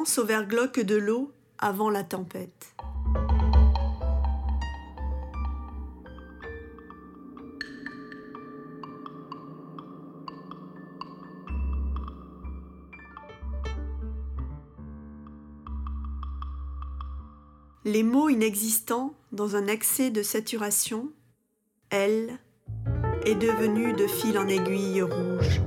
silence au vergloque de l'eau avant la tempête. Les mots inexistants dans un excès de saturation, elle est devenue de fil en aiguille rouge.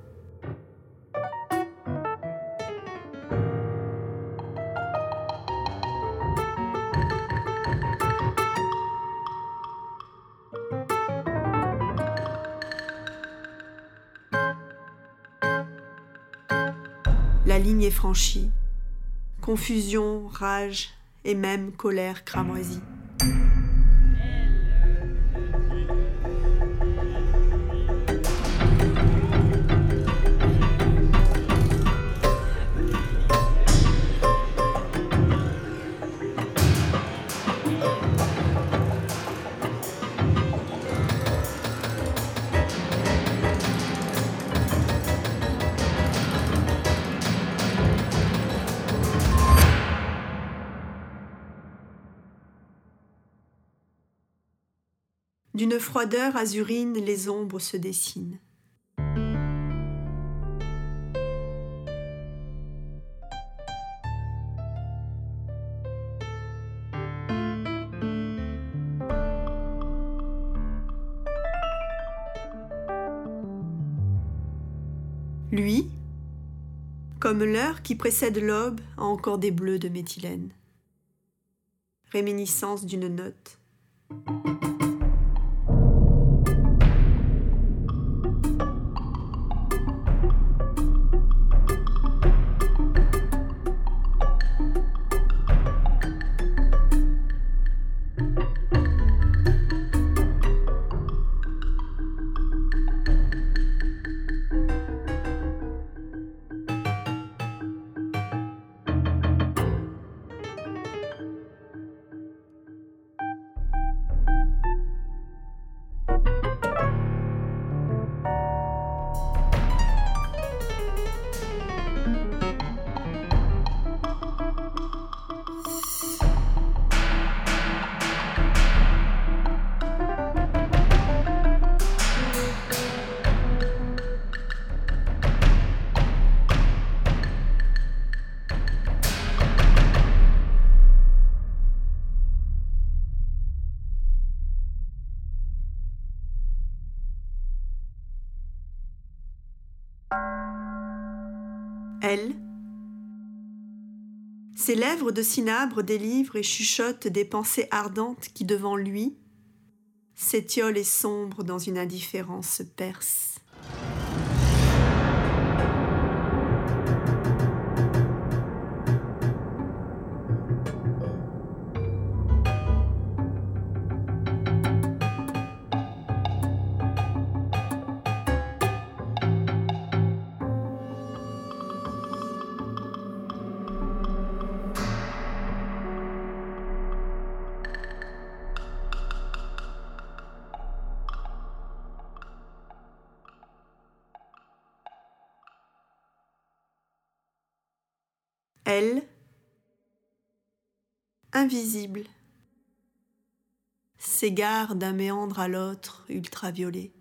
La ligne est franchie. Confusion, rage et même colère cramoisie. D'une froideur azurine, les ombres se dessinent. Lui, comme l'heure qui précède l'aube, a encore des bleus de méthylène. Réminiscence d'une note. Elle, ses lèvres de cinabre délivrent et chuchotent des pensées ardentes qui, devant lui, s'étiolent et sombrent dans une indifférence perse. Elle, invisible, s'égare d'un méandre à l'autre ultraviolet.